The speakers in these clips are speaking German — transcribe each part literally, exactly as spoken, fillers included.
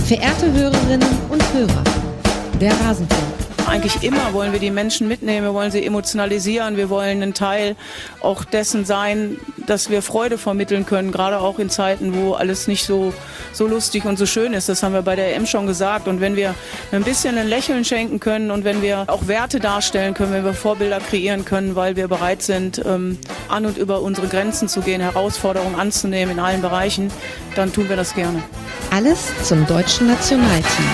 Verehrte Hörerinnen und Hörer, der Rasenfunk. Eigentlich immer wollen wir die Menschen mitnehmen, wir wollen sie emotionalisieren, wir wollen ein Teil auch dessen sein, dass wir Freude vermitteln können, gerade auch in Zeiten, wo alles nicht so, so lustig und so schön ist. Das haben wir bei der E M schon gesagt. Und wenn wir ein bisschen ein Lächeln schenken können und wenn wir auch Werte darstellen können, wenn wir Vorbilder kreieren können, weil wir bereit sind, ähm, an und über unsere Grenzen zu gehen, Herausforderungen anzunehmen in allen Bereichen, dann tun wir das gerne. Alles zum deutschen Nationalteam.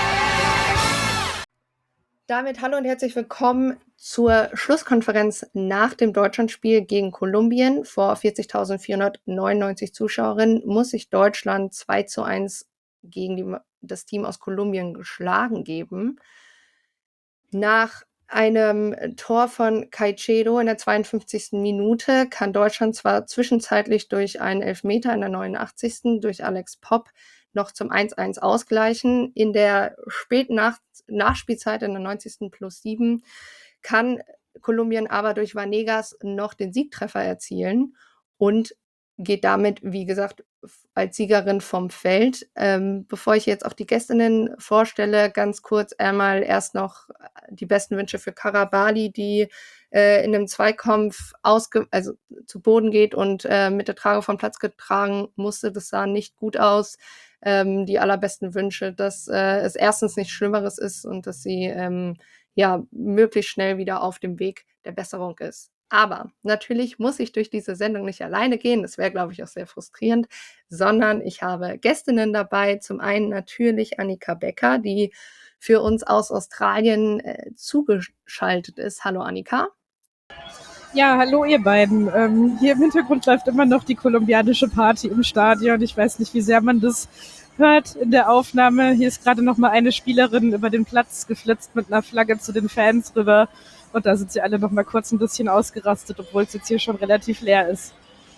Damit hallo und herzlich willkommen zur Schlusskonferenz nach dem Deutschlandspiel gegen Kolumbien. Vor vierzigtausendvierhundertneunundneunzig Zuschauerinnen muss sich Deutschland zwei zu eins gegen die, das Team aus Kolumbien geschlagen geben. Nach einem Tor von Caicedo in der zweiundfünfzigsten Minute kann Deutschland zwar zwischenzeitlich durch einen Elfmeter in der neunundachtzigsten durch Alex Popp noch zum eins eins ausgleichen. In der späten Nach- Nachspielzeit in der neunzigsten plus sieben kann Kolumbien aber durch Vanegas noch den Siegtreffer erzielen und geht damit, wie gesagt, als Siegerin vom Feld. Ähm, bevor ich jetzt auch die Gästinnen vorstelle, ganz kurz einmal erst noch die besten Wünsche für Karabali, die äh, in einem Zweikampf ausge- also zu Boden geht und äh, mit der Trage vom Platz getragen musste. Das sah nicht gut aus. Ähm, die allerbesten Wünsche, dass äh, es erstens nichts Schlimmeres ist und dass sie ähm, ja möglichst schnell wieder auf dem Weg der Besserung ist. Aber natürlich muss ich durch diese Sendung nicht alleine gehen, das wäre, glaube ich, auch sehr frustrierend, sondern ich habe Gästinnen dabei. Zum einen natürlich Annika Becker, die für uns aus Australien äh, zugeschaltet ist. Hallo Annika. Ja, hallo ihr beiden. Ähm, hier im Hintergrund läuft immer noch die kolumbianische Party im Stadion. Ich weiß nicht, wie sehr man das hört in der Aufnahme. Hier ist gerade noch mal eine Spielerin über den Platz geflitzt mit einer Flagge zu den Fans rüber. Und da sind sie alle noch mal kurz ein bisschen ausgerastet, obwohl es jetzt hier schon relativ leer ist.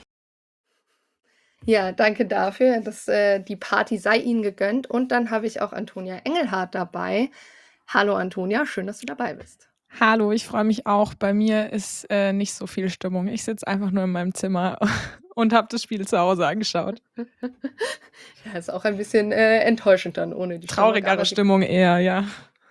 Ja, danke dafür, dass äh, die Party sei Ihnen gegönnt. Und dann habe ich auch Antonia Engelhardt dabei. Hallo Antonia, schön, dass du dabei bist. Hallo, ich freue mich auch. Bei mir ist äh, nicht so viel Stimmung. Ich sitze einfach nur in meinem Zimmer und habe das Spiel zu Hause angeschaut. Ja, ist auch ein bisschen äh, enttäuschend dann ohne die Stimmung. Traurigere Stimmung eher, ja.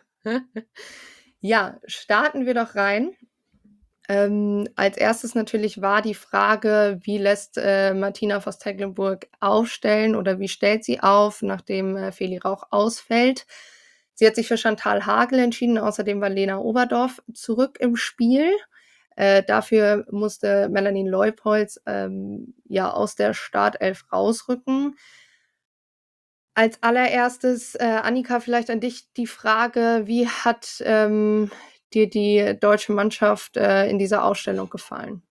Ja, starten wir doch rein. Ähm, als erstes natürlich war die Frage, wie lässt äh, Martina Voss-Tecklenburg aufstellen oder wie stellt sie auf, nachdem äh, Feli Rauch ausfällt. Sie hat sich für Chantal Hagel entschieden, außerdem war Lena Oberdorf zurück im Spiel. Äh, dafür musste Melanie Leupolz ähm, ja aus der Startelf rausrücken. Als allererstes, äh, Annika, vielleicht an dich die Frage, wie hat ähm, dir die deutsche Mannschaft äh, in dieser Ausstellung gefallen?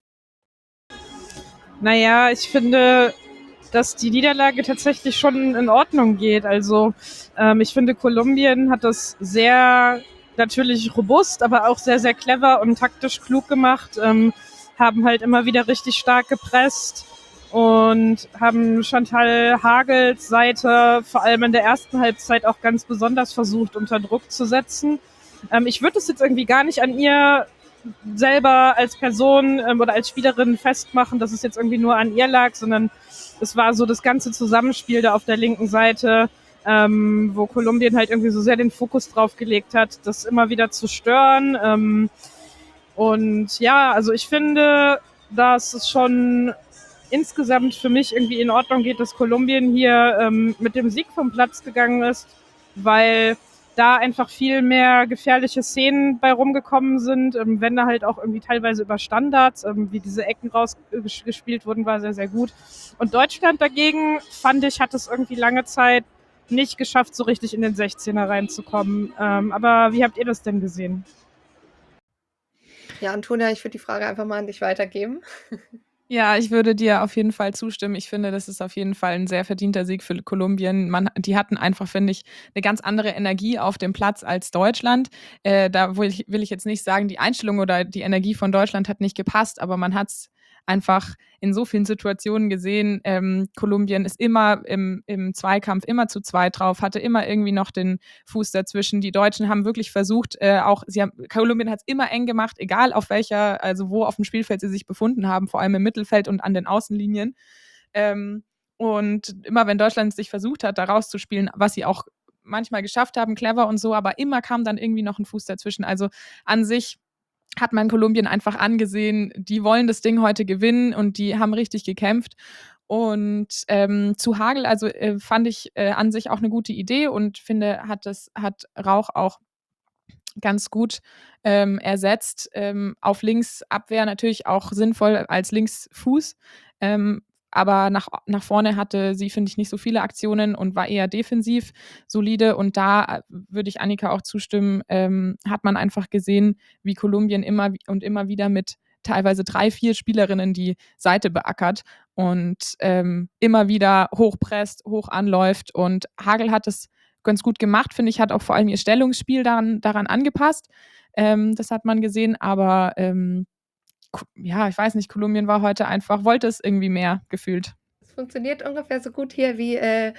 Naja, ich finde, dass die Niederlage tatsächlich schon in Ordnung geht. Also ähm, ich finde, Kolumbien hat das sehr natürlich robust, aber auch sehr, sehr clever und taktisch klug gemacht, ähm, haben halt immer wieder richtig stark gepresst und haben Chantal Hagels Seite vor allem in der ersten Halbzeit auch ganz besonders versucht, unter Druck zu setzen. Ähm, ich würde es jetzt irgendwie gar nicht an ihr selber als Person ähm, oder als Spielerin festmachen, dass es jetzt irgendwie nur an ihr lag, sondern es war so das ganze Zusammenspiel da auf der linken Seite, ähm, wo Kolumbien halt irgendwie so sehr den Fokus drauf gelegt hat, das immer wieder zu stören. Ähm, und ja, also ich finde, dass es schon insgesamt für mich irgendwie in Ordnung geht, dass Kolumbien hier ähm, mit dem Sieg vom Platz gegangen ist, weil da einfach viel mehr gefährliche Szenen bei rumgekommen sind, ähm, wenn da halt auch irgendwie teilweise über Standards, ähm, wie diese Ecken rausgespielt wurden, war sehr, sehr gut. Und Deutschland dagegen, fand ich, hat es irgendwie lange Zeit nicht geschafft, so richtig in den sechzehner reinzukommen. Ähm, aber wie habt ihr das denn gesehen? Ja, Antonia, ich würde die Frage einfach mal an dich weitergeben. Ja, ich würde dir auf jeden Fall zustimmen. Ich finde, das ist auf jeden Fall ein sehr verdienter Sieg für Kolumbien. Man, die hatten einfach, finde ich, eine ganz andere Energie auf dem Platz als Deutschland. Äh, da will ich, will ich jetzt nicht sagen, die Einstellung oder die Energie von Deutschland hat nicht gepasst, aber man hat es einfach in so vielen Situationen gesehen. Ähm, Kolumbien ist immer im, im Zweikampf immer zu zweit drauf, hatte immer irgendwie noch den Fuß dazwischen. Die Deutschen haben wirklich versucht, äh, auch, sie haben, Kolumbien hat es immer eng gemacht, egal auf welcher, also wo auf dem Spielfeld sie sich befunden haben, vor allem im Mittelfeld und an den Außenlinien. Ähm, und immer wenn Deutschland sich versucht hat, da rauszuspielen, was sie auch manchmal geschafft haben, clever und so, aber immer kam dann irgendwie noch ein Fuß dazwischen. Also an sich hat man Kolumbien einfach angesehen, die wollen das Ding heute gewinnen und die haben richtig gekämpft. Und ähm, zu Hagel, also äh, fand ich äh, an sich auch eine gute Idee und finde, hat das hat Rauch auch ganz gut ähm, ersetzt. Ähm, auf Linksabwehr natürlich auch sinnvoll als Linksfuß. Ähm, aber nach, nach vorne hatte sie, finde ich, nicht so viele Aktionen und war eher defensiv solide. Und da äh, würde ich Annika auch zustimmen, ähm, hat man einfach gesehen, wie Kolumbien immer und immer wieder mit teilweise drei, vier Spielerinnen die Seite beackert und ähm, immer wieder hochpresst, hoch anläuft. Und Hagel hat es ganz gut gemacht, finde ich, hat auch vor allem ihr Stellungsspiel daran, daran angepasst. Ähm, das hat man gesehen, aber ähm, ja, ich weiß nicht, Kolumbien war heute einfach, wollte es irgendwie mehr gefühlt. Es funktioniert ungefähr so gut hier wie, äh,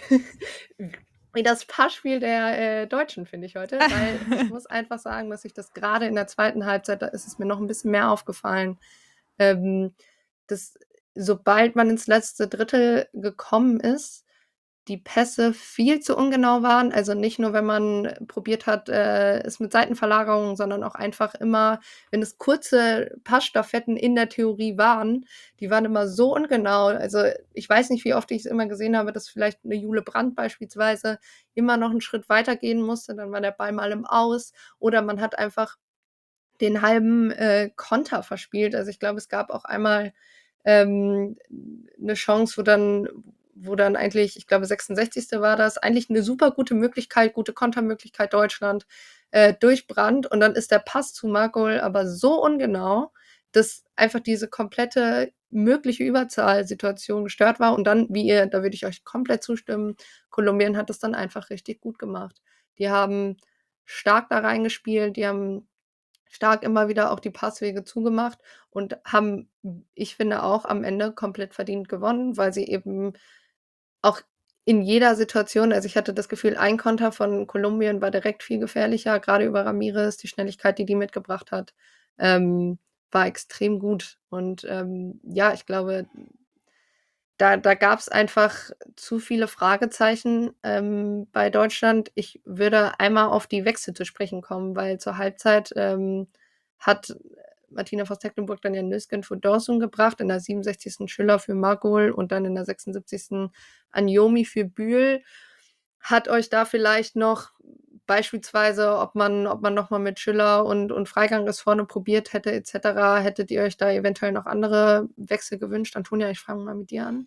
wie das Passspiel der äh, Deutschen, finde ich heute. Weil ich muss einfach sagen, dass ich das gerade in der zweiten Halbzeit, da ist es mir noch ein bisschen mehr aufgefallen, ähm, dass sobald man ins letzte Drittel gekommen ist, die Pässe viel zu ungenau waren. Also nicht nur, wenn man probiert hat, äh, es mit Seitenverlagerungen, sondern auch einfach immer, wenn es kurze Passstaffetten in der Theorie waren, die waren immer so ungenau. Also ich weiß nicht, wie oft ich es immer gesehen habe, dass vielleicht eine Jule Brandt beispielsweise immer noch einen Schritt weiter gehen musste, dann war der Ball mal im Aus oder man hat einfach den halben äh, Konter verspielt. Also ich glaube, es gab auch einmal ähm, eine Chance, wo dann wo dann eigentlich, ich glaube, sechsundsechzigste war das, eigentlich eine super gute Möglichkeit, gute Kontermöglichkeit Deutschland äh, durch Brandt und dann ist der Pass zu Markol aber so ungenau, dass einfach diese komplette mögliche Überzahlsituation gestört war und dann, wie ihr, da würde ich euch komplett zustimmen, Kolumbien hat das dann einfach richtig gut gemacht. Die haben stark da reingespielt, die haben stark immer wieder auch die Passwege zugemacht und haben, ich finde, auch am Ende komplett verdient gewonnen, weil sie eben auch in jeder Situation, also ich hatte das Gefühl, ein Konter von Kolumbien war direkt viel gefährlicher, gerade über Ramirez, die Schnelligkeit, die die mitgebracht hat, ähm, war extrem gut. Und ähm, ja, ich glaube, da, da gab es einfach zu viele Fragezeichen ähm, bei Deutschland. Ich würde einmal auf die Wechsel zu sprechen kommen, weil zur Halbzeit ähm, hat Martina Voss-Tecklenburg dann ja Nüsken für Dawson gebracht, in der siebenundsechzigsten Schüller für Margol und dann in der sechsundsiebzigsten Anjomi für Bühl. Hat euch da vielleicht noch beispielsweise, ob man, ob man nochmal mit Schüller und, und Freigang das vorne probiert hätte, et cetera, hättet ihr euch da eventuell noch andere Wechsel gewünscht? Antonia, ich fange mal mit dir an.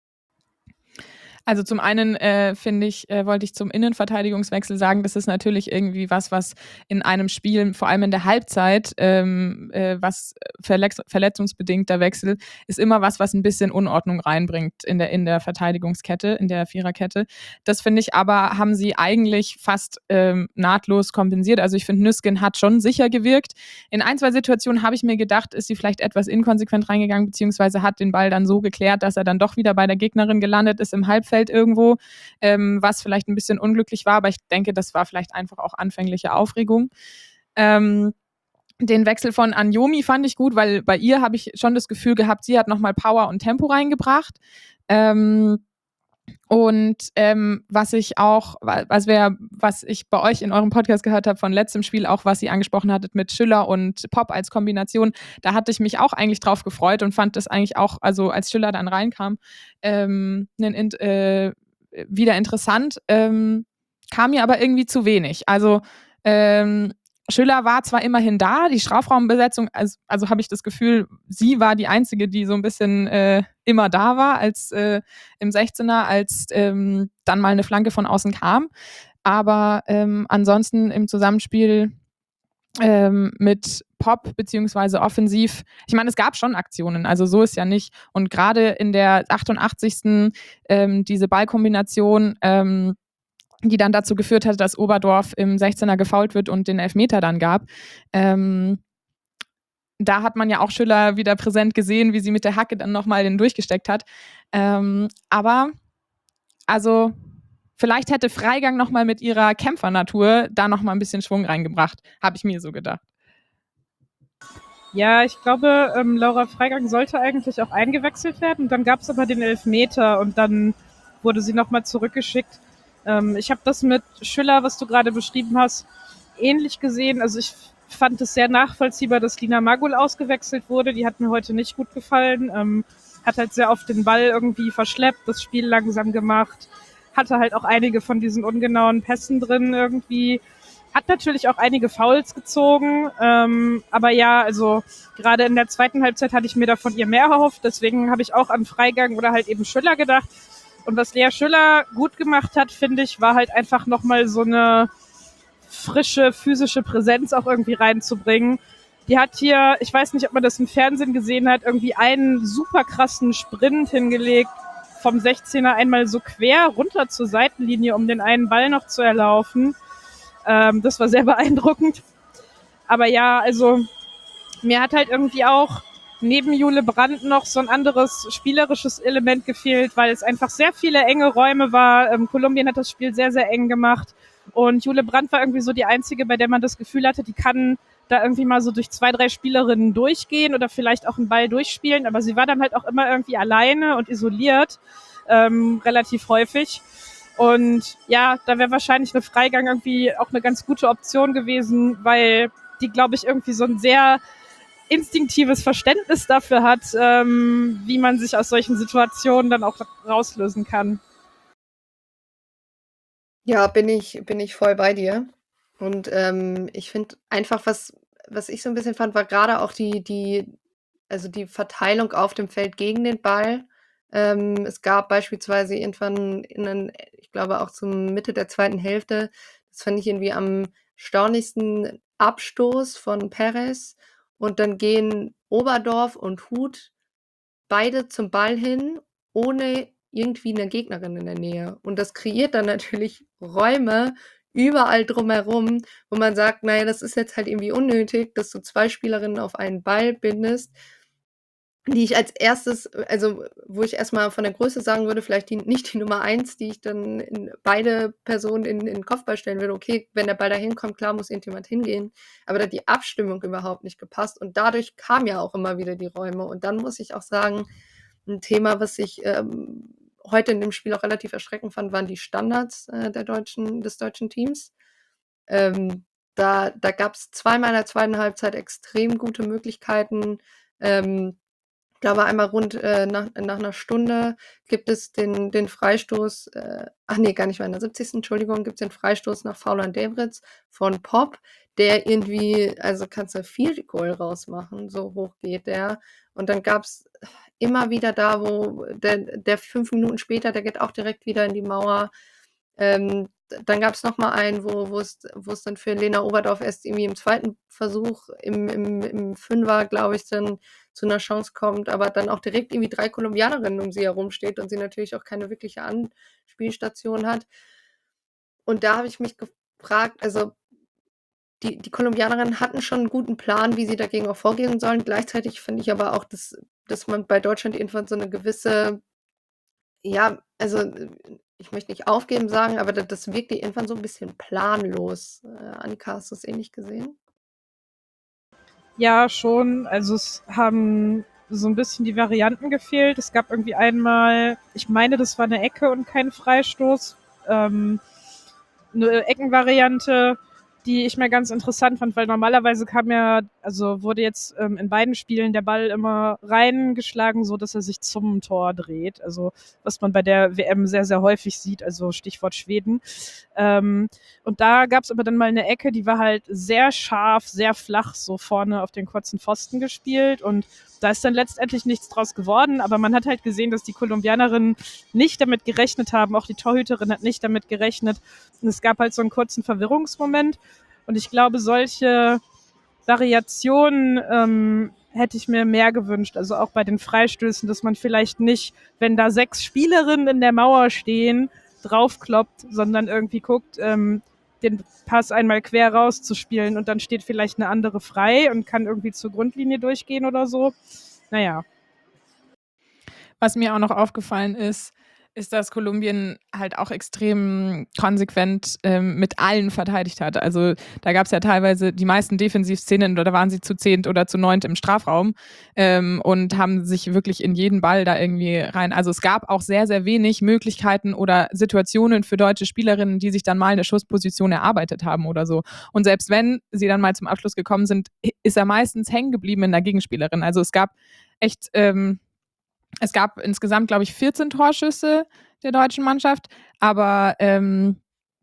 Also zum einen äh, finde ich, äh, wollte ich zum Innenverteidigungswechsel sagen, das ist natürlich irgendwie was, was in einem Spiel, vor allem in der Halbzeit, ähm, äh, was verletz verletzungsbedingter Wechsel, ist immer was, was ein bisschen Unordnung reinbringt in der, in der Verteidigungskette, in der Viererkette. Das finde ich aber, haben sie eigentlich fast ähm, nahtlos kompensiert. Also ich finde, Nüsken hat schon sicher gewirkt. In ein, zwei Situationen habe ich mir gedacht, ist sie vielleicht etwas inkonsequent reingegangen, beziehungsweise hat den Ball dann so geklärt, dass er dann doch wieder bei der Gegnerin gelandet ist im Halbfeld irgendwo, ähm, was vielleicht ein bisschen unglücklich war, aber ich denke, das war vielleicht einfach auch anfängliche Aufregung. Ähm, den Wechsel von Anjomi fand ich gut, weil bei ihr habe ich schon das Gefühl gehabt, sie hat nochmal Power und Tempo reingebracht. Ähm, und ähm, was ich auch, was, wär, was ich bei euch in eurem Podcast gehört habe von letztem Spiel, auch was ihr angesprochen hattet mit Schüller und Pop als Kombination, da hatte ich mich auch eigentlich drauf gefreut und fand das eigentlich auch, also als Schüller dann reinkam, ähm, äh, wieder interessant, ähm, kam mir aber irgendwie zu wenig. Also ähm, Schüller war zwar immerhin da, die Strafraumbesetzung, also, also habe ich das Gefühl, sie war die Einzige, die so ein bisschen äh, immer da war, als äh, im sechzehner, als ähm, dann mal eine Flanke von außen kam. Aber ähm, ansonsten im Zusammenspiel ähm, mit Pop beziehungsweise offensiv, ich meine, es gab schon Aktionen, also so ist ja nicht. Und gerade in der achtundachtzigsten Ähm, diese Ballkombination, ähm, die dann dazu geführt hat, dass Oberdorf im sechzehner gefoult wird und den Elfmeter dann gab. Ähm, da hat man ja auch Schüller wieder präsent gesehen, wie sie mit der Hacke dann nochmal den durchgesteckt hat. Ähm, aber, also, vielleicht hätte Freigang nochmal mit ihrer Kämpfernatur da nochmal ein bisschen Schwung reingebracht, habe ich mir so gedacht. Ja, ich glaube, ähm, Laura Freigang sollte eigentlich auch eingewechselt werden. Dann gab es aber den Elfmeter und dann wurde sie nochmal zurückgeschickt. Ähm, ich habe das mit Schüller, was du gerade beschrieben hast, ähnlich gesehen. Also ich fand es sehr nachvollziehbar, dass Lina Magul ausgewechselt wurde. Die hat mir heute nicht gut gefallen. Ähm, hat halt sehr oft den Ball irgendwie verschleppt, das Spiel langsam gemacht. Hatte halt auch einige von diesen ungenauen Pässen drin irgendwie. Hat natürlich auch einige Fouls gezogen. Ähm, aber ja, also gerade in der zweiten Halbzeit hatte ich mir da von ihr mehr erhofft. Deswegen habe ich auch an Freigang oder halt eben Schüller gedacht. Und was Lea Schüller gut gemacht hat, finde ich, war halt einfach nochmal so eine frische physische Präsenz auch irgendwie reinzubringen. Die hat hier, ich weiß nicht, ob man das im Fernsehen gesehen hat, irgendwie einen super krassen Sprint hingelegt, vom sechzehner einmal so quer runter zur Seitenlinie, um den einen Ball noch zu erlaufen. Ähm, das war sehr beeindruckend. Aber ja, also mir hat halt irgendwie auch neben Jule Brandt noch so ein anderes spielerisches Element gefehlt, weil es einfach sehr viele enge Räume war. Ähm, Kolumbien hat das Spiel sehr, sehr eng gemacht. Und Jule Brandt war irgendwie so die einzige, bei der man das Gefühl hatte, die kann da irgendwie mal so durch zwei, drei Spielerinnen durchgehen oder vielleicht auch einen Ball durchspielen. Aber sie war dann halt auch immer irgendwie alleine und isoliert, ähm, relativ häufig. Und ja, da wäre wahrscheinlich eine Freigang irgendwie auch eine ganz gute Option gewesen, weil die, glaube ich, irgendwie so ein sehr instinktives Verständnis dafür hat, ähm, wie man sich aus solchen Situationen dann auch rauslösen kann. Ja, bin ich, bin ich voll bei dir. Und ähm, ich finde einfach, was, was ich so ein bisschen fand, war gerade auch die, die, also die Verteilung auf dem Feld gegen den Ball. Ähm, es gab beispielsweise irgendwann in den, ich glaube auch zum Mitte der zweiten Hälfte, das fand ich irgendwie am erstaunlichsten, Abstoß von Perez. Und dann gehen Oberdorf und Huth beide zum Ball hin, ohne irgendwie eine Gegnerin in der Nähe. Und das kreiert dann natürlich Räume überall drumherum, wo man sagt, naja, das ist jetzt halt irgendwie unnötig, dass du zwei Spielerinnen auf einen Ball bindest, die ich als erstes, also wo ich erstmal von der Größe sagen würde, vielleicht die, nicht die Nummer eins, die ich dann in beide Personen in, in den Kopfball stellen würde. Okay, wenn der Ball da hinkommt, klar muss irgendjemand hingehen. Aber da hat die Abstimmung überhaupt nicht gepasst. Und dadurch kamen ja auch immer wieder die Räume. Und dann muss ich auch sagen, ein Thema, was ich ähm, heute in dem Spiel auch relativ erschreckend fand, waren die Standards äh, der deutschen, des deutschen Teams. Ähm, da da gab es zweimal in der zweiten Halbzeit extrem gute Möglichkeiten. Ähm, ich glaube, einmal rund äh, nach, nach einer Stunde gibt es den, den Freistoß, äh, ach nee, gar nicht mehr in der siebzigsten Entschuldigung, gibt es den Freistoß nach Foul an Devritz von Pop, der irgendwie, also kannst du Field Goal rausmachen, so hoch geht der. Und dann gab es immer wieder da, wo der, der fünf Minuten später, der geht auch direkt wieder in die Mauer. Ähm, dann gab es nochmal einen, wo wo es wo es dann für Lena Oberdorf erst irgendwie im zweiten Versuch im, im, im Fünfer, glaube ich, dann zu einer Chance kommt, aber dann auch direkt irgendwie drei Kolumbianerinnen um sie herum steht und sie natürlich auch keine wirkliche Anspielstation hat. Und da habe ich mich gefragt, also die, die Kolumbianerinnen hatten schon einen guten Plan, wie sie dagegen auch vorgehen sollen. Gleichzeitig finde ich aber auch, dass, dass man bei Deutschland irgendwann so eine gewisse, ja, also ich möchte nicht aufgeben sagen, aber das, das wirkte irgendwann so ein bisschen planlos. Äh, Annika, hast du es ähnlich gesehen? Ja, schon. Also es haben so ein bisschen die Varianten gefehlt. Es gab irgendwie einmal, ich meine, das war eine Ecke und kein Freistoß. Ähm, eine Eckenvariante, die ich mir ganz interessant fand, weil normalerweise kam ja, also wurde jetzt ähm, in beiden Spielen der Ball immer reingeschlagen, so dass er sich zum Tor dreht. Also was man bei der W M sehr, sehr häufig sieht, also Stichwort Schweden. Ähm, und da gab es aber dann mal eine Ecke, die war halt sehr scharf, sehr flach, so vorne auf den kurzen Pfosten gespielt und da ist dann letztendlich nichts draus geworden, aber man hat halt gesehen, dass die Kolumbianerinnen nicht damit gerechnet haben, auch die Torhüterin hat nicht damit gerechnet. Und es gab halt so einen kurzen Verwirrungsmoment und ich glaube, solche Variationen ähm, hätte ich mir mehr gewünscht, also auch bei den Freistößen, dass man vielleicht nicht, wenn da sechs Spielerinnen in der Mauer stehen, draufkloppt, sondern irgendwie guckt, ähm, den Pass einmal quer rauszuspielen und dann steht vielleicht eine andere frei und kann irgendwie zur Grundlinie durchgehen oder so. Naja. Was mir auch noch aufgefallen ist, ist, dass Kolumbien halt auch extrem konsequent ähm, mit allen verteidigt hat. Also da gab es ja teilweise die meisten Defensivszenen, da waren sie zu zehnt oder zu neunt im Strafraum ähm, und haben sich wirklich in jeden Ball da irgendwie rein. Also es gab auch sehr, sehr wenig Möglichkeiten oder Situationen für deutsche Spielerinnen, die sich dann mal eine Schussposition erarbeitet haben oder so. Und selbst wenn sie dann mal zum Abschluss gekommen sind, ist er meistens hängen geblieben in der Gegenspielerin. Also es gab echt... Ähm, Es gab insgesamt, glaube ich, vierzehn Torschüsse der deutschen Mannschaft, aber ähm,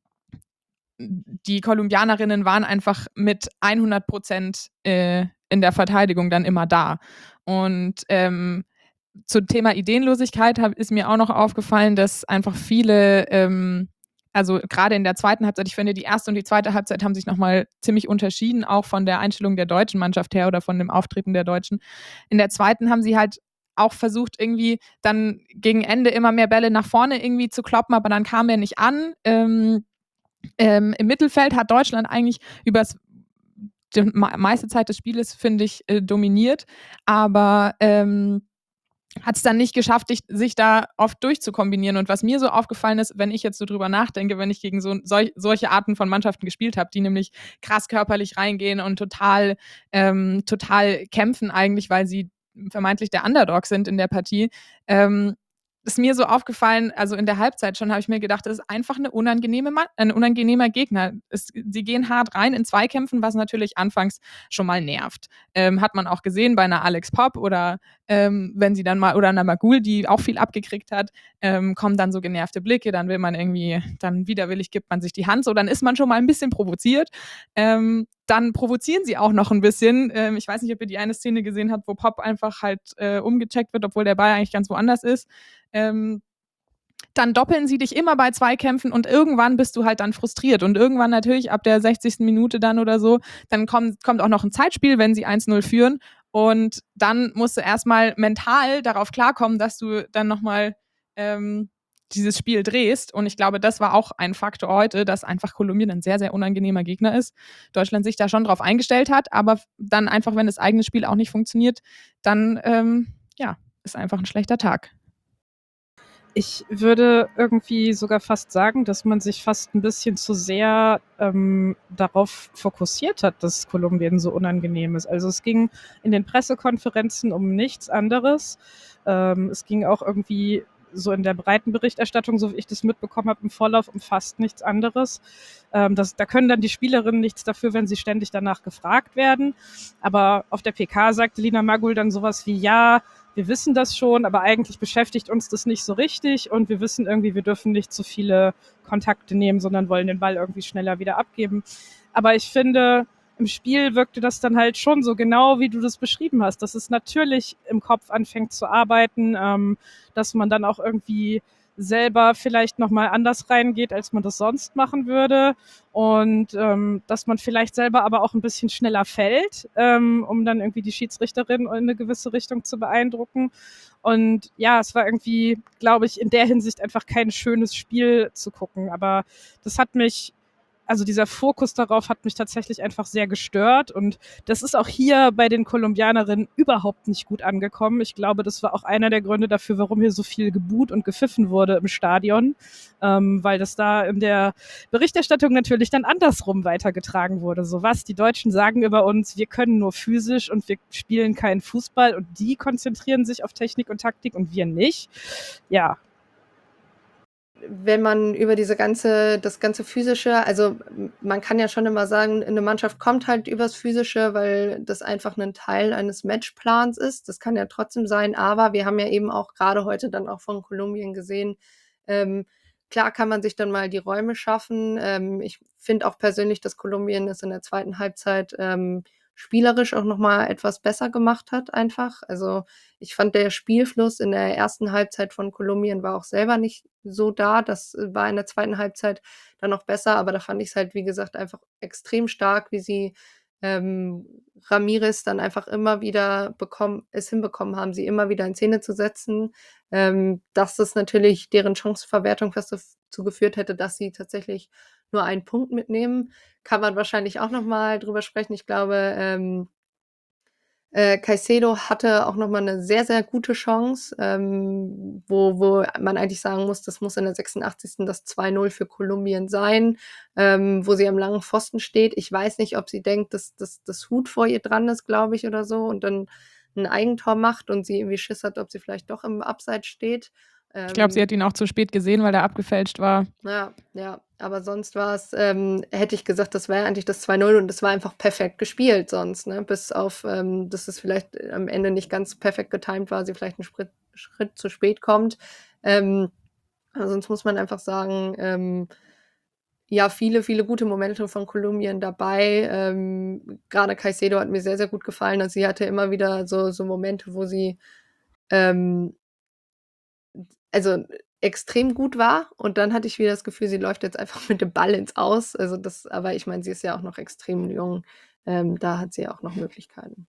die Kolumbianerinnen waren einfach mit hundert Prozent äh, in der Verteidigung dann immer da. Und ähm, zum Thema Ideenlosigkeit hab, ist mir auch noch aufgefallen, dass einfach viele, ähm, also gerade in der zweiten Halbzeit, ich finde, die erste und die zweite Halbzeit haben sich nochmal ziemlich unterschieden, auch von der Einstellung der deutschen Mannschaft her oder von dem Auftreten der Deutschen. In der zweiten haben sie halt auch versucht, irgendwie dann gegen Ende immer mehr Bälle nach vorne irgendwie zu kloppen, aber dann kam er nicht an. Ähm, ähm, Im Mittelfeld hat Deutschland eigentlich über die meiste Zeit des Spieles, finde ich, äh, dominiert, aber ähm, hat es dann nicht geschafft, sich, sich da oft durchzukombinieren. Und was mir so aufgefallen ist, wenn ich jetzt so drüber nachdenke, wenn ich gegen so solch, solche Arten von Mannschaften gespielt habe, die nämlich krass körperlich reingehen und total, ähm, total kämpfen eigentlich, weil sie vermeintlich der Underdog sind in der Partie, ähm, ist mir so aufgefallen, also in der Halbzeit schon habe ich mir gedacht, das ist einfach eine unangenehme Ma- ein unangenehmer Gegner. Es, sie gehen hart rein in Zweikämpfen, was natürlich anfangs schon mal nervt. Ähm, hat man auch gesehen bei einer Alex Pop oder ähm, wenn sie dann mal, oder einer Magul, die auch viel abgekriegt hat, ähm, kommen dann so genervte Blicke, dann will man irgendwie, dann widerwillig gibt man sich die Hand, so dann ist man schon mal ein bisschen provoziert. Ähm, dann provozieren sie auch noch ein bisschen. Ähm, ich weiß nicht, ob ihr die eine Szene gesehen habt, wo Pop einfach halt äh, umgecheckt wird, obwohl der Ball eigentlich ganz woanders ist. Ähm, dann doppeln sie dich immer bei Zweikämpfen und irgendwann bist du halt dann frustriert. Und irgendwann natürlich ab der sechzigsten Minute dann oder so, dann kommt, kommt auch noch ein Zeitspiel, wenn sie eins null führen. Und dann musst du erstmal mental darauf klarkommen, dass du dann nochmal ähm, dieses Spiel drehst. Und ich glaube, das war auch ein Faktor heute, dass einfach Kolumbien ein sehr, sehr unangenehmer Gegner ist. Deutschland sich da schon drauf eingestellt hat, aber dann einfach, wenn das eigene Spiel auch nicht funktioniert, dann ähm, ja, ist einfach ein schlechter Tag. Ich würde irgendwie sogar fast sagen, dass man sich fast ein bisschen zu sehr ähm, darauf fokussiert hat, dass Kolumbien so unangenehm ist. Also es ging in den Pressekonferenzen um nichts anderes. Ähm, es ging auch irgendwie so in der breiten Berichterstattung, so wie ich das mitbekommen habe, im Vorlauf um fast nichts anderes. Ähm, das, da können dann die Spielerinnen nichts dafür, wenn sie ständig danach gefragt werden. Aber auf der P K sagte Lina Magul dann sowas wie, ja, wir wissen das schon, aber eigentlich beschäftigt uns das nicht so richtig und wir wissen irgendwie, wir dürfen nicht zu viele Kontakte nehmen, sondern wollen den Ball irgendwie schneller wieder abgeben. Aber ich finde, im Spiel wirkte das dann halt schon so genau, wie du das beschrieben hast, dass es natürlich im Kopf anfängt zu arbeiten, ähm, dass man dann auch irgendwie selber vielleicht nochmal anders reingeht, als man das sonst machen würde und ähm, dass man vielleicht selber aber auch ein bisschen schneller fällt, ähm, um dann irgendwie die Schiedsrichterin in eine gewisse Richtung zu beeindrucken. Und ja, es war irgendwie, glaube ich, in der Hinsicht einfach kein schönes Spiel zu gucken, aber das hat mich also dieser Fokus darauf hat mich tatsächlich einfach sehr gestört und das ist auch hier bei den Kolumbianerinnen überhaupt nicht gut angekommen. Ich glaube, das war auch einer der Gründe dafür, warum hier so viel gebuht und gepfiffen wurde im Stadion, ähm, weil das da in der Berichterstattung natürlich dann andersrum weitergetragen wurde. So was, die Deutschen sagen über uns, wir können nur physisch und wir spielen keinen Fußball und die konzentrieren sich auf Technik und Taktik und wir nicht. Ja, wenn man über diese ganze, das ganze Physische, also man kann ja schon immer sagen, eine Mannschaft kommt halt übers Physische, weil das einfach ein Teil eines Matchplans ist. Das kann ja trotzdem sein, aber wir haben ja eben auch gerade heute dann auch von Kolumbien gesehen, ähm, klar kann man sich dann mal die Räume schaffen. Ähm, ich finde auch persönlich, dass Kolumbien es in der zweiten Halbzeit ähm, spielerisch auch nochmal etwas besser gemacht hat einfach. Also ich fand, der Spielfluss in der ersten Halbzeit von Kolumbien war auch selber nicht so da. Das war in der zweiten Halbzeit dann noch besser, aber da fand ich es halt, wie gesagt, einfach extrem stark, wie sie ähm, Ramirez dann einfach immer wieder bekommen, es hinbekommen haben, sie immer wieder in Szene zu setzen. Ähm, dass das natürlich deren Chancenverwertung fast dazu geführt hätte, dass sie tatsächlich nur einen Punkt mitnehmen. Kann man wahrscheinlich auch nochmal drüber sprechen. Ich glaube, ähm, Äh, Caicedo hatte auch noch mal 'ne sehr, sehr gute Chance, ähm, wo wo man eigentlich sagen muss, das muss in der sechsundachtzigsten das zwei null für Kolumbien sein, ähm, wo sie am langen Pfosten steht. Ich weiß nicht, ob sie denkt, dass dass dass Huth vor ihr dran ist, glaube ich, oder so und dann 'n Eigentor macht und sie irgendwie Schiss hat, ob sie vielleicht doch im Abseits steht. Ich glaube, sie Ähm hat ihn auch zu spät gesehen, weil der abgefälscht war. Ja, ja, aber sonst war's ähm, hätte ich gesagt, das wäre eigentlich das zwei null und das war einfach perfekt gespielt sonst, ne? Bis auf, ähm, dass es vielleicht äh, am Ende nicht ganz perfekt getimt war, sie vielleicht 'n Sprit Schritt zu spät kommt. Ähm, aber sonst muss man einfach sagen, ähm, ja, viele, viele gute Momente von Kolumbien dabei. Ähm, grade Caicedo hat mir sehr, sehr gut gefallen. Also, sie hatte immer wieder so so Momente, wo sie, ähm also, extrem gut war und dann hatte ich wieder das Gefühl, sie läuft jetzt einfach mit dem Ball ins Aus. Also, das aber ich meine, sie ist ja auch noch extrem jung. Ähm, da hat sie ja auch noch Möglichkeiten.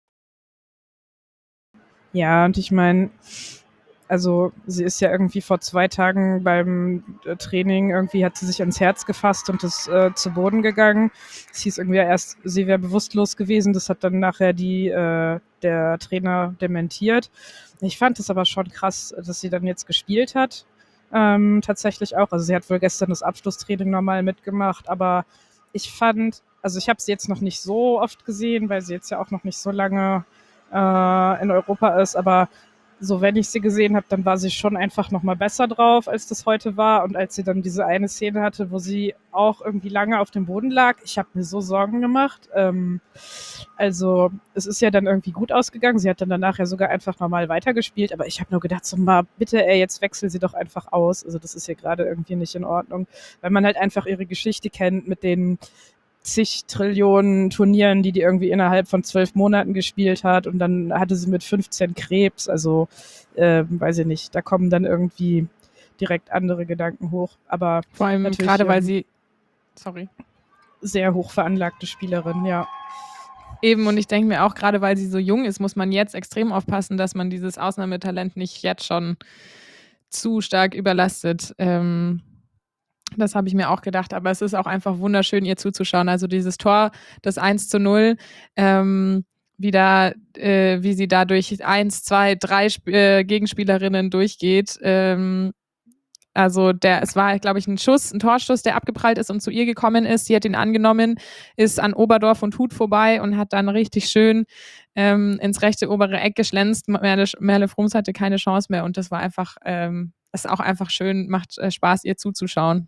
Ja, und ich meine, also sie ist ja irgendwie vor zwei Tagen beim äh, Training irgendwie hat sie sich ans Herz gefasst und ist äh, zu Boden gegangen. Es hieß irgendwie ja erst, sie wäre bewusstlos gewesen. Das hat dann nachher die, äh, der Trainer dementiert. Ich fand es aber schon krass, dass sie dann jetzt gespielt hat. Ähm, tatsächlich auch. Also sie hat wohl gestern das Abschlusstraining normal mitgemacht, aber ich fand, also ich habe sie jetzt noch nicht so oft gesehen, weil sie jetzt ja auch noch nicht so lange äh, in Europa ist, aber so, wenn ich sie gesehen habe, dann war sie schon einfach noch mal besser drauf, als das heute war. Und als sie dann diese eine Szene hatte, wo sie auch irgendwie lange auf dem Boden lag, ich habe mir so Sorgen gemacht. Ähm, also es ist ja dann irgendwie gut ausgegangen. Sie hat dann danach ja sogar einfach normal weitergespielt. Aber ich habe nur gedacht, so mal bitte, ey, jetzt wechsel sie doch einfach aus. Also das ist ja gerade irgendwie nicht in Ordnung, weil man halt einfach ihre Geschichte kennt mit den zig Trillionen Turnieren, die die irgendwie innerhalb von zwölf Monaten gespielt hat und dann hatte sie mit fünfzehn Krebs, also äh, weiß ich nicht, da kommen dann irgendwie direkt andere Gedanken hoch, aber Vor allem natürlich gerade, weil ähm, sie sorry. sehr hoch veranlagte Spielerin, ja. Eben, und ich denke mir auch, gerade weil sie so jung ist, muss man jetzt extrem aufpassen, dass man dieses Ausnahmetalent nicht jetzt schon zu stark überlastet. Ähm, das habe ich mir auch gedacht, aber es ist auch einfach wunderschön, ihr zuzuschauen. Also dieses Tor, das eins zu null, ähm, wie da, äh, wie sie da durch eins, zwei, drei Sp äh, Gegenspielerinnen durchgeht. Ähm, also der, es war, glaube ich, ein Schuss, ein Torschuss, der abgeprallt ist und zu ihr gekommen ist. Sie hat ihn angenommen, ist an Oberdorf und Huth vorbei und hat dann richtig schön ähm, ins rechte obere Eck geschlänzt. Merle, Merle Frums hatte keine Chance mehr und das war einfach, ähm, ist auch einfach schön, macht äh, Spaß, ihr zuzuschauen.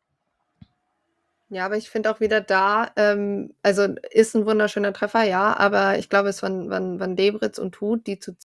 Ja, aber ich finde auch wieder da, ähm also, ist 'n wunderschöner Treffer, ja, aber ich glaube, es waren waren waren Debritz und Huth, die zu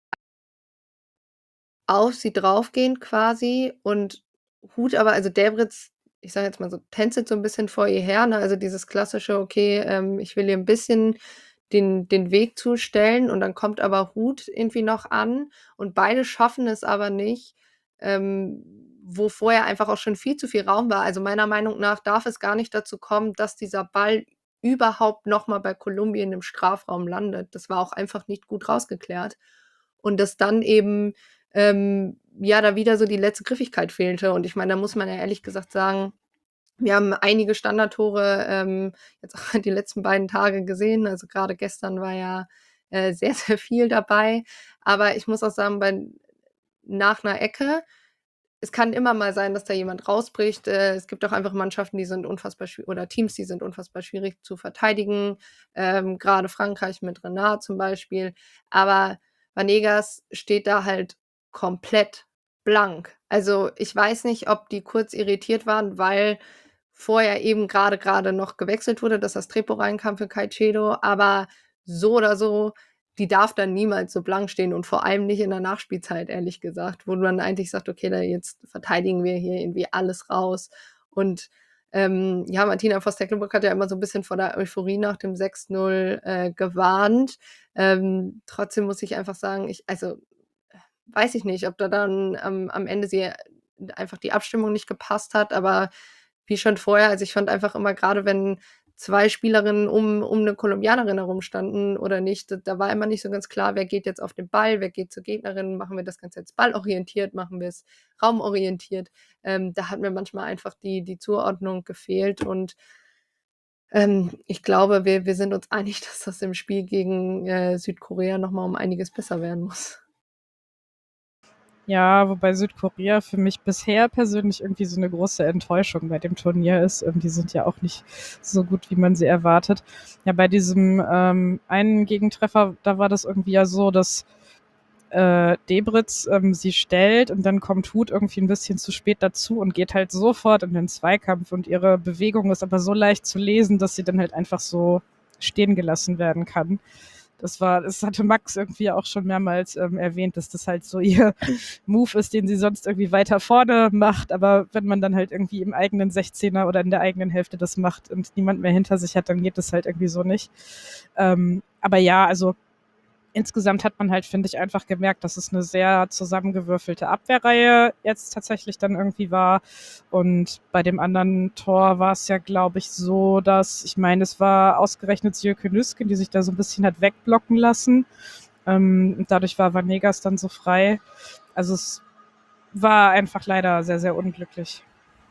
auf sie draufgehen quasi und Huth aber also, Debritz, ich sage jetzt mal so, tänzelt so 'n bisschen vor ihr her, ne? Also, dieses klassische: „Okay, ähm, ich will ihr 'n bisschen den den Weg zustellen“, und dann kommt aber Huth irgendwie noch an und beide schaffen es aber nicht, ähm, wo vorher einfach auch schon viel zu viel Raum war. Also, meiner Meinung nach darf es gar nicht dazu kommen, dass dieser Ball überhaupt noch mal bei Kolumbien im Strafraum landet. Das war auch einfach nicht gut rausgeklärt. Und dass dann eben, ähm, ja, da wieder so die letzte Griffigkeit fehlte. Und ich meine, da muss man ja ehrlich gesagt sagen, wir haben einige Standardtore, ähm, jetzt auch die letzten beiden Tage gesehen. Also, grade gestern war ja, äh, sehr, sehr viel dabei. Aber ich muss auch sagen, bei nach 'ner Ecke es kann immer mal sein, dass da jemand rausbricht. Äh, es gibt auch einfach Mannschaften, die sind unfassbar schwi oder Teams, die sind unfassbar schwierig zu verteidigen, ähm, grade Frankreich mit Renard zum Beispiel. Aber Vanegas steht da halt komplett blank. Also, ich weiß nicht, ob die kurz irritiert waren, weil vorher eben grade grade noch gewechselt wurde, dass das Treppo reinkam für Caicedo, aber so oder so, die darf dann niemals so blank stehen und vor allem nicht in der Nachspielzeit, ehrlich gesagt, wo man eigentlich sagt: „Okay, da jetzt verteidigen wir hier irgendwie alles raus.“ Und, ähm, ja, Martina Voss-Tecklenburg hat ja immer so 'n bisschen vor der Euphorie nach dem sechs null, äh, gewarnt. Ähm, trotzdem muss ich einfach sagen, ich also, weiß ich nicht, ob da dann am am Ende sie einfach die Abstimmung nicht gepasst hat, aber wie schon vorher, also, ich fand einfach immer grade, wenn zwei Spielerinnen um um 'ne Kolumbianerin herum standen oder nicht, da da war immer nicht so ganz klar, wer geht jetzt auf den Ball, wer geht zur Gegnerin, machen wir das Ganze jetzt ballorientiert, machen wir's raumorientiert? Ähm, da hat mir manchmal einfach die die Zuordnung gefehlt und Ähm, ich glaube, wir wir sind uns einig, dass das im Spiel gegen, äh, Südkorea noch mal um einiges besser werden muss. Ja, wobei Südkorea für mich bisher persönlich irgendwie so eine große Enttäuschung bei dem Turnier ist. Ähm, die sind ja auch nicht so gut, wie man sie erwartet. Ja, bei diesem ähm, einen Gegentreffer, da war das irgendwie ja so, dass äh, Debritz ähm, sie stellt und dann kommt Huth irgendwie ein bisschen zu spät dazu und geht halt sofort in den Zweikampf und ihre Bewegung ist aber so leicht zu lesen, dass sie dann halt einfach so stehen gelassen werden kann. Das war, das hatte Max irgendwie auch schon mehrmals ähm, erwähnt, dass das halt so ihr Move ist, den sie sonst irgendwie weiter vorne macht, aber wenn man dann halt irgendwie im eigenen sechzehner oder in der eigenen Hälfte das macht und niemand mehr hinter sich hat, dann geht das halt irgendwie so nicht. Ähm, aber ja, also insgesamt hat man halt, finde ich, einfach gemerkt, dass es eine sehr zusammengewürfelte Abwehrreihe jetzt tatsächlich dann irgendwie war. Und bei dem anderen Tor war es ja, glaube ich, so, dass, ich meine, es war ausgerechnet Sjöke Nüsken, die sich da so ein bisschen hat wegblocken lassen. Ähm, und dadurch war Vanegas dann so frei. Also es war einfach leider sehr, sehr unglücklich.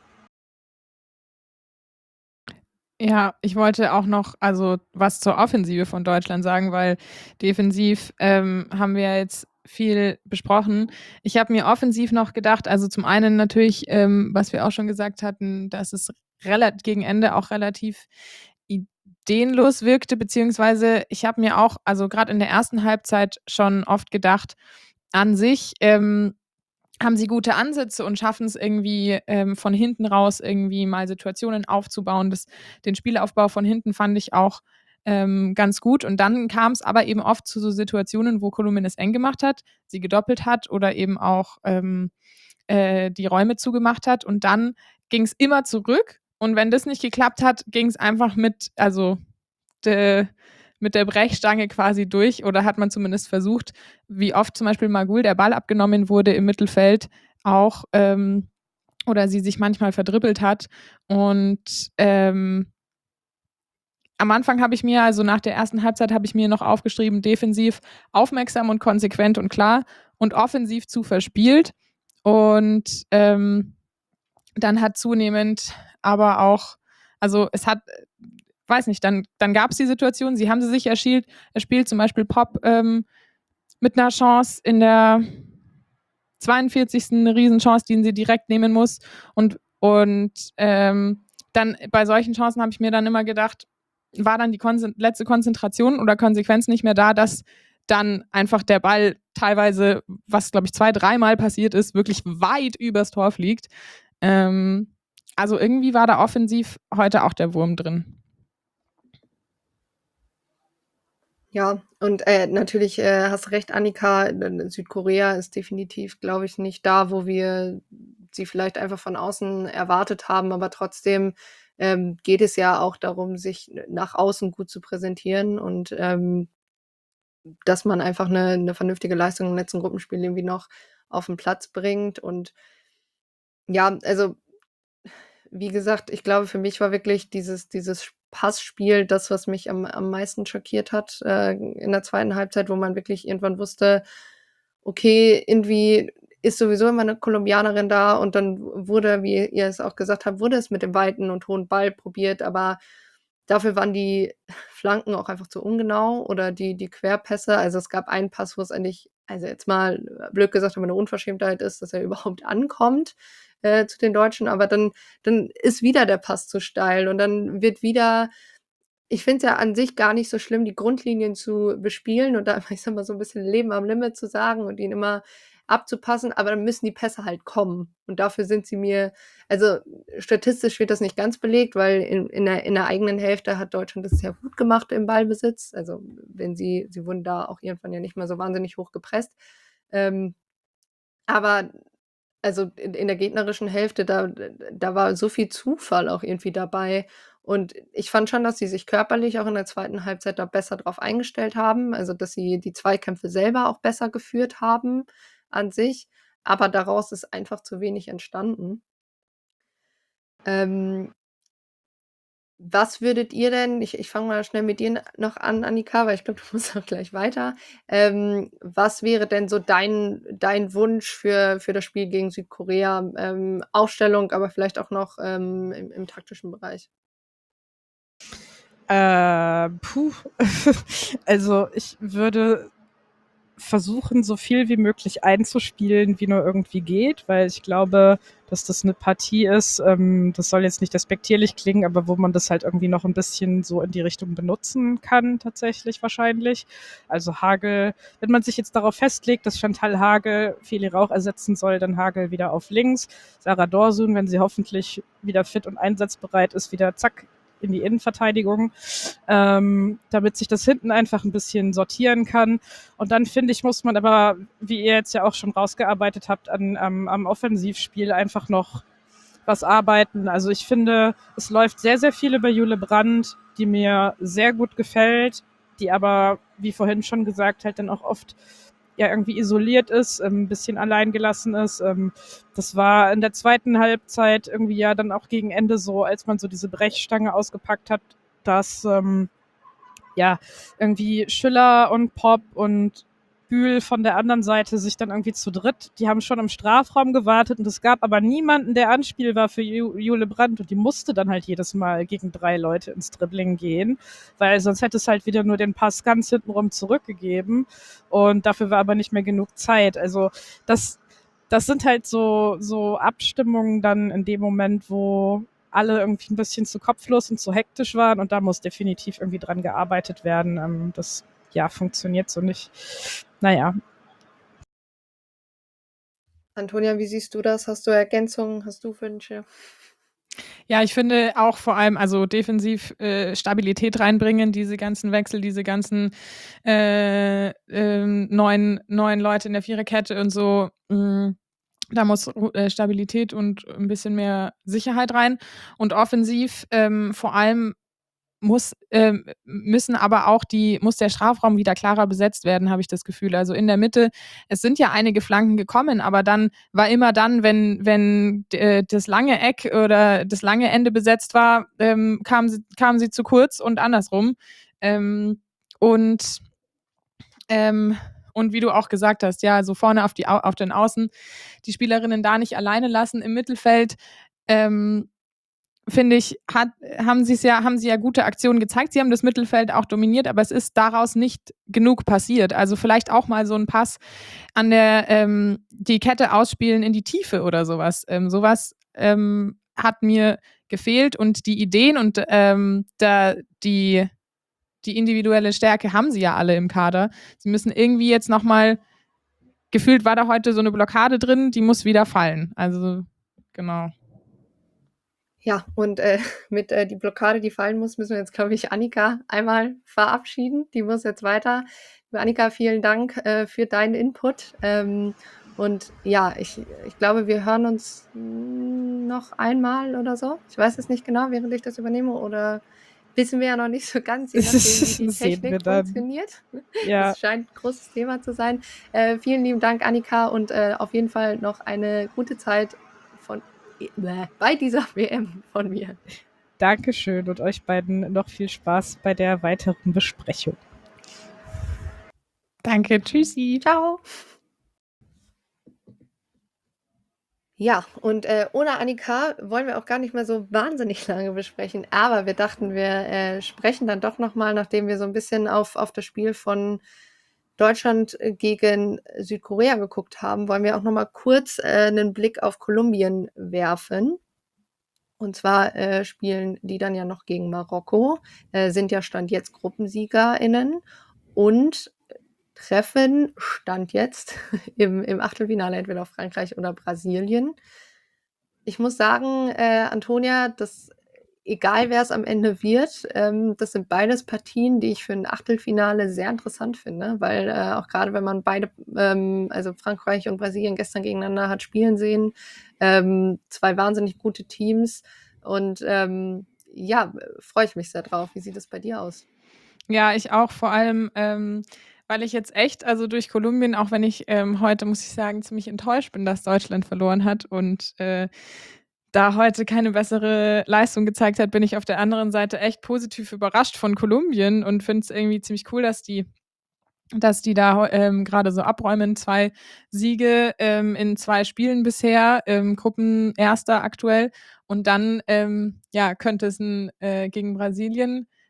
Ja, ich wollte auch noch also was zur Offensive von Deutschland sagen, weil defensiv ähm, haben wir jetzt viel besprochen. Ich habe mir offensiv noch gedacht, also zum einen natürlich, ähm, was wir auch schon gesagt hatten, dass es relat gegen Ende auch relativ ideenlos wirkte, beziehungsweise ich habe mir auch, also gerade in der ersten Halbzeit schon oft gedacht, an sich ähm, haben sie gute Ansätze und schaffen es irgendwie ähm, von hinten raus irgendwie mal Situationen aufzubauen. Das, den Spielaufbau von hinten fand ich auch ähm, ganz gut. Und dann kam es aber eben oft zu so Situationen, wo Kolumbien es eng gemacht hat, sie gedoppelt hat oder eben auch ähm, äh, die Räume zugemacht hat. Und dann ging es immer zurück. Und wenn das nicht geklappt hat, ging es einfach mit, also de, mit der Brechstange quasi durch oder hat man zumindest versucht, wie oft zum Beispiel Magul der Ball abgenommen wurde im Mittelfeld auch ähm, oder sie sich manchmal verdribbelt hat. Und ähm, am Anfang habe ich mir, also nach der ersten Halbzeit habe ich mir noch aufgeschrieben, defensiv aufmerksam und konsequent und klar und offensiv zu verspielt. Und ähm, dann hat zunehmend aber auch, also es hat, weiß nicht, dann, dann gab es die Situation, sie haben sie sich erspielt, erspielt zum Beispiel Pop ähm, mit einer Chance in der zweiundvierzigsten eine Riesenchance, die sie direkt nehmen muss. Und, und ähm, dann bei solchen Chancen habe ich mir dann immer gedacht, war dann die Konzen- letzte Konzentration oder Konsequenz nicht mehr da, dass dann einfach der Ball teilweise, was glaube ich zwei, dreimal passiert ist, wirklich weit übers Tor fliegt. Ähm, also irgendwie war da offensiv heute auch der Wurm drin. Ja, und, äh, natürlich, äh, hast recht, Annika, n Südkorea ist definitiv, glaube ich, nicht da, wo wir sie vielleicht einfach von außen erwartet haben, aber trotzdem, ähm, geht es ja auch darum, sich n nach außen gut zu präsentieren und, ähm, dass man einfach 'ne 'ne vernünftige Leistung im letzten Gruppenspiel irgendwie noch auf 'n Platz bringt und ja, also wie gesagt, ich glaube, für mich war wirklich dieses dieses Passspiel das, was mich am am meisten schockiert hat, äh, in der zweiten Halbzeit, wo man wirklich irgendwann wusste: „Okay, irgendwie ist sowieso immer 'ne Kolumbianerin da“, und dann w wurde, wie ihr es auch gesagt habt, wurde es mit dem weiten und hohen Ball probiert, aber dafür waren die Flanken auch einfach zu ungenau oder die die Querpässe. Also, es gab einen Pass, wo es eigentlich, also jetzt mal blöd gesagt, aber 'ne Unverschämtheit ist, dass er überhaupt ankommt, äh, zu den Deutschen, aber dann dann ist wieder der Pass zu steil und dann wird wieder, ich finde es ja an sich gar nicht so schlimm, die Grundlinien zu bespielen und da, ich sage mal, so 'n bisschen Leben am Limit zu sagen und ihn immer abzupassen, aber dann müssen die Pässe halt kommen. Und dafür sind sie mir, also, statistisch wird das nicht ganz belegt, weil in in der in der eigenen Hälfte hat Deutschland das sehr gut gemacht im Ballbesitz. Also, wenn sie sie wurden da auch irgendwann ja nicht mehr so wahnsinnig hoch gepresst. Ähm, aber also, in in der gegnerischen Hälfte, da da war so viel Zufall auch irgendwie dabei. Und ich fand schon, dass sie sich körperlich auch in der zweiten Halbzeit da besser drauf eingestellt haben, also, dass sie die Zweikämpfe selber auch besser geführt haben an sich, aber daraus ist einfach zu wenig entstanden. Ähm, was würdet ihr denn, ich ich fange mal schnell mit dir n noch an, Annika, weil ich glaube, du musst auch gleich weiter. Ähm, was wäre denn so dein dein Wunsch für für das Spiel gegen Südkorea? Ähm, Aufstellung, aber vielleicht auch noch, ähm, im im taktischen Bereich? Äh, puh. Also ich würde versuchen, so viel wie möglich einzuspielen, wie nur irgendwie geht, weil ich glaube, dass das eine Partie ist, ähm, das soll jetzt nicht despektierlich klingen, aber wo man das halt irgendwie noch ein bisschen so in die Richtung benutzen kann, tatsächlich wahrscheinlich. Also Hagel, wenn man sich jetzt darauf festlegt, dass Chantal Hagel Feli Rauch ersetzen soll, dann Hagel wieder auf links, Sarah Dorsun, wenn sie hoffentlich wieder fit und einsatzbereit ist, wieder zack in die Innenverteidigung, ähm, damit sich das hinten einfach ein bisschen sortieren kann. Und dann finde ich, muss man aber, wie ihr jetzt ja auch schon rausgearbeitet habt, an, am, am Offensivspiel einfach noch was arbeiten. Also ich finde, es läuft sehr, sehr viel über Jule Brandt, die mir sehr gut gefällt, die aber, wie vorhin schon gesagt, halt dann auch oft ja irgendwie isoliert ist, ähm, ein bisschen allein gelassen ist. Ähm, das war in der zweiten Halbzeit irgendwie ja dann auch gegen Ende so, als man so diese Brechstange ausgepackt hat, dass ähm, ja irgendwie Schüller und Pop und Bühl von der anderen Seite sich dann irgendwie zu dritt, die haben schon im Strafraum gewartet und es gab aber niemanden, der anspielbar für Ju- Jule Brandt und die musste dann halt jedes Mal gegen drei Leute ins Dribbling gehen, weil sonst hätte es halt wieder nur den Pass ganz hintenrum zurückgegeben und dafür war aber nicht mehr genug Zeit. Also das, das sind halt so, so Abstimmungen dann in dem Moment, wo alle irgendwie ein bisschen zu kopflos und zu hektisch waren und da muss definitiv irgendwie dran gearbeitet werden. Ähm, das ja funktioniert so nicht. Naja. Antonia, wie siehst du das? Hast du Ergänzungen? Hast du Wünsche? Ja, ich finde auch vor allem, also defensiv äh, Stabilität reinbringen, diese ganzen Wechsel, diese ganzen äh, ähm, neuen, neuen Leute in der Viererkette und so. Mh, da muss äh, Stabilität und ein bisschen mehr Sicherheit rein. Und offensiv ähm, vor allem muss, ähm, müssen aber auch die, muss der Strafraum wieder klarer besetzt werden, habe ich das Gefühl. Also in der Mitte, es sind ja einige Flanken gekommen, aber dann war immer dann, wenn, wenn äh, das lange Eck oder das lange Ende besetzt war, ähm, kamen sie, kamen sie zu kurz und andersrum. Ähm, und ähm, und wie du auch gesagt hast, ja, so vorne auf, die, auf den Außen die Spielerinnen da nicht alleine lassen im Mittelfeld. Ähm, finde ich, hat, haben sie es ja, haben sie ja gute Aktionen gezeigt. Sie haben das Mittelfeld auch dominiert, aber es ist daraus nicht genug passiert. Also vielleicht auch mal so ein Pass an der ähm, die Kette ausspielen in die Tiefe oder sowas. Ähm, sowas ähm, hat mir gefehlt und die Ideen und ähm, da die die individuelle Stärke haben sie ja alle im Kader. Sie müssen irgendwie jetzt nochmal, gefühlt war da heute so eine Blockade drin, die muss wieder fallen. Also, genau. Ja, und äh, mit äh, die Blockade, die fallen muss, müssen wir jetzt, glaube ich, Annika einmal verabschieden. Die muss jetzt weiter. Annika, vielen Dank äh, für deinen Input. Ähm, und ja, ich, ich glaube, wir hören uns noch einmal oder so. Ich weiß es nicht genau, während ich das übernehme oder wissen wir ja noch nicht so ganz, je nachdem, wie die Sehen wir Technik dann. funktioniert. Ja. Das scheint ein großes Thema zu sein. Äh, vielen lieben Dank, Annika, und äh, auf jeden Fall noch eine gute Zeit von bei dieser W M von mir. Dankeschön und euch beiden noch viel Spaß bei der weiteren Besprechung. Danke, tschüssi. Ciao. Ja, und äh, ohne Annika wollen wir auch gar nicht mehr so wahnsinnig lange besprechen, aber wir dachten, wir äh, sprechen dann doch nochmal, nachdem wir so ein bisschen auf, auf das Spiel von Deutschland gegen Südkorea geguckt haben, wollen wir auch nochmal kurz äh, einen Blick auf Kolumbien werfen. Und zwar äh, spielen die dann ja noch gegen Marokko, äh, sind ja Stand jetzt GruppensiegerInnen und treffen Stand jetzt im, im Achtelfinale entweder auf Frankreich oder Brasilien. Ich muss sagen, äh, Antonia, das, egal wer es am Ende wird, ähm, das sind beides Partien, die ich für ein Achtelfinale sehr interessant finde, weil äh, auch gerade wenn man beide, ähm, also Frankreich und Brasilien gestern gegeneinander hat spielen sehen, ähm, zwei wahnsinnig gute Teams und ähm, ja, freue ich mich sehr drauf. Wie sieht es bei dir aus? Ja, ich auch, vor allem, ähm, weil ich jetzt echt, also durch Kolumbien, auch wenn ich ähm, heute, muss ich sagen, ziemlich enttäuscht bin, dass Deutschland verloren hat und äh, da heute keine bessere Leistung gezeigt hat, bin ich auf der anderen Seite echt positiv überrascht von Kolumbien und finde es irgendwie ziemlich cool, dass die dass die da ähm, gerade so abräumen. Zwei Siege ähm, in zwei Spielen bisher, ähm, Gruppenerster aktuell. Und dann ähm, ja, könnte es ein, äh, gegen Brasilien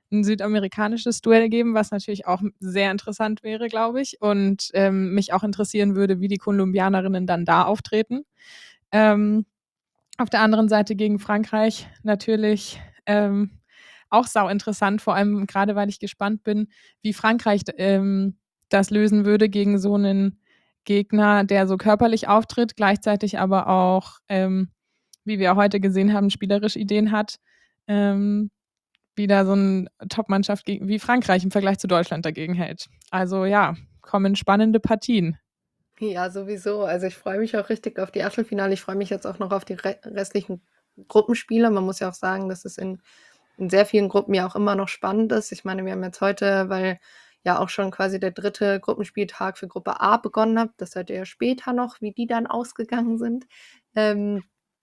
ein südamerikanisches Duell geben, was natürlich auch sehr interessant wäre, glaube ich. Und ähm, mich auch interessieren würde, wie die Kolumbianerinnen dann da auftreten. Ähm, auf der anderen Seite gegen Frankreich natürlich ähm, auch sau interessant, vor allem gerade, weil ich gespannt bin, wie Frankreich ähm, das lösen würde gegen so einen Gegner, der so körperlich auftritt, gleichzeitig aber auch, ähm, wie wir heute gesehen haben, spielerisch Ideen hat. Ähm, wieder so eine Top-Mannschaft gegen, wie Frankreich im Vergleich zu Deutschland dagegen hält. Also ja, kommen spannende Partien. Ja, sowieso. Also ich freue mich auch richtig auf die Achtelfinale. Ich freue mich jetzt auch noch auf die re restlichen Gruppenspiele. Man muss ja auch sagen, dass es in, in sehr vielen Gruppen ja auch immer noch spannend ist. Ich meine, wir haben jetzt heute, weil ja auch schon quasi der dritte Gruppenspieltag für Gruppe A begonnen hat, das hört ihr ja später noch, wie die dann ausgegangen sind. Ähm,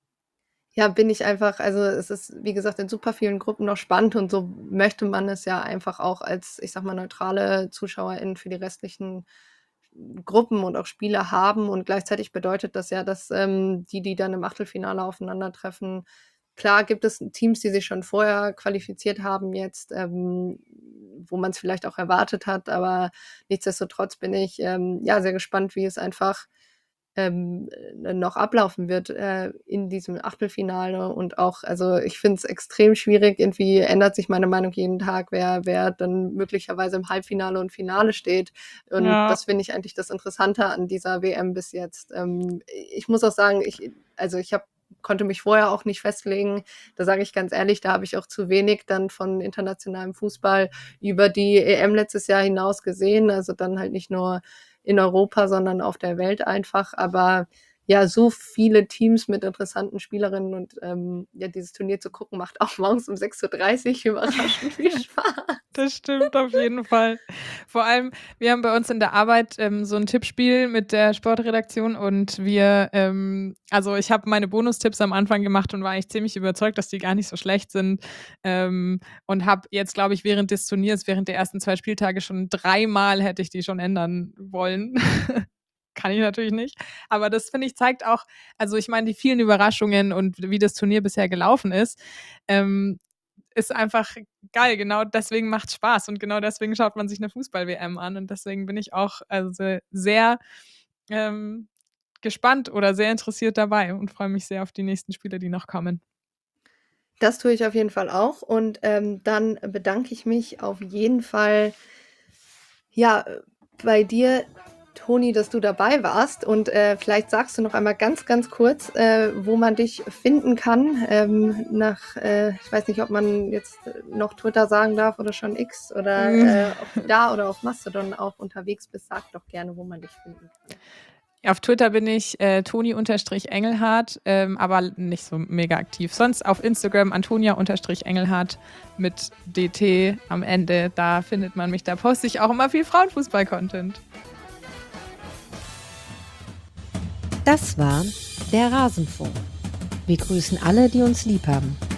ja, bin ich einfach, also es ist, wie gesagt, in super vielen Gruppen noch spannend und so möchte man es ja einfach auch als, ich sag mal, neutrale ZuschauerInnen für die restlichen Gruppen und auch Spiele haben. Und gleichzeitig bedeutet das ja, dass ähm, die, die dann im Achtelfinale aufeinandertreffen, klar gibt es Teams, die sich schon vorher qualifiziert haben jetzt, ähm, wo man es vielleicht auch erwartet hat, aber nichtsdestotrotz bin ich ähm, ja sehr gespannt, wie es einfach ähm, noch ablaufen wird äh, in diesem Achtelfinale und auch, also ich finde es extrem schwierig, irgendwie ändert sich meine Meinung jeden Tag, wer, wer dann möglicherweise im Halbfinale und Finale steht und Ja. das finde ich eigentlich das Interessante an dieser W M bis jetzt. Ähm, ich muss auch sagen, ich, also ich habe konnte mich vorher auch nicht festlegen. Da sage ich ganz ehrlich, da habe ich auch zu wenig dann von internationalem Fußball über die E M letztes Jahr hinaus gesehen. Also dann halt nicht nur in Europa, sondern auf der Welt einfach. Aber ja, so viele Teams mit interessanten Spielerinnen und ähm, ja, dieses Turnier zu gucken, macht auch morgens um sechs Uhr dreißig überraschend viel Spaß. Das stimmt auf jeden Fall. Vor allem, wir haben bei uns in der Arbeit ähm, so ein Tippspiel mit der Sportredaktion und wir, ähm, also ich habe meine Bonustipps am Anfang gemacht und war eigentlich ziemlich überzeugt, dass die gar nicht so schlecht sind ähm, und habe jetzt, glaube ich, während des Turniers, während der ersten zwei Spieltage schon dreimal hätte ich die schon ändern wollen. Kann ich natürlich nicht. Aber das, finde ich, zeigt auch, also ich meine, die vielen Überraschungen und wie das Turnier bisher gelaufen ist, ähm, ist einfach geil. Genau deswegen macht es Spaß und genau deswegen schaut man sich eine Fußball-W M an und deswegen bin ich auch also sehr ähm, gespannt oder sehr interessiert dabei und freue mich sehr auf die nächsten Spiele, die noch kommen. Das tue ich auf jeden Fall auch und ähm, dann bedanke ich mich auf jeden Fall ja, bei dir, Toni, dass du dabei warst und äh, vielleicht sagst du noch einmal ganz, ganz kurz, äh, wo man dich finden kann. Ähm, nach, äh, ich weiß nicht, ob man jetzt noch Twitter sagen darf oder schon X oder äh, ob du da oder auf Mastodon auch unterwegs bist. Sag doch gerne, wo man dich finden kann. Auf Twitter bin ich äh, Toni-Engelhardt, ähm, aber nicht so mega aktiv. Sonst auf Instagram Antonia-Engelhardt mit D T am Ende. Da findet man mich. Da poste ich auch immer viel Frauenfußball-Content. Das war der Rasenfunk. Wir grüßen alle, die uns lieb haben.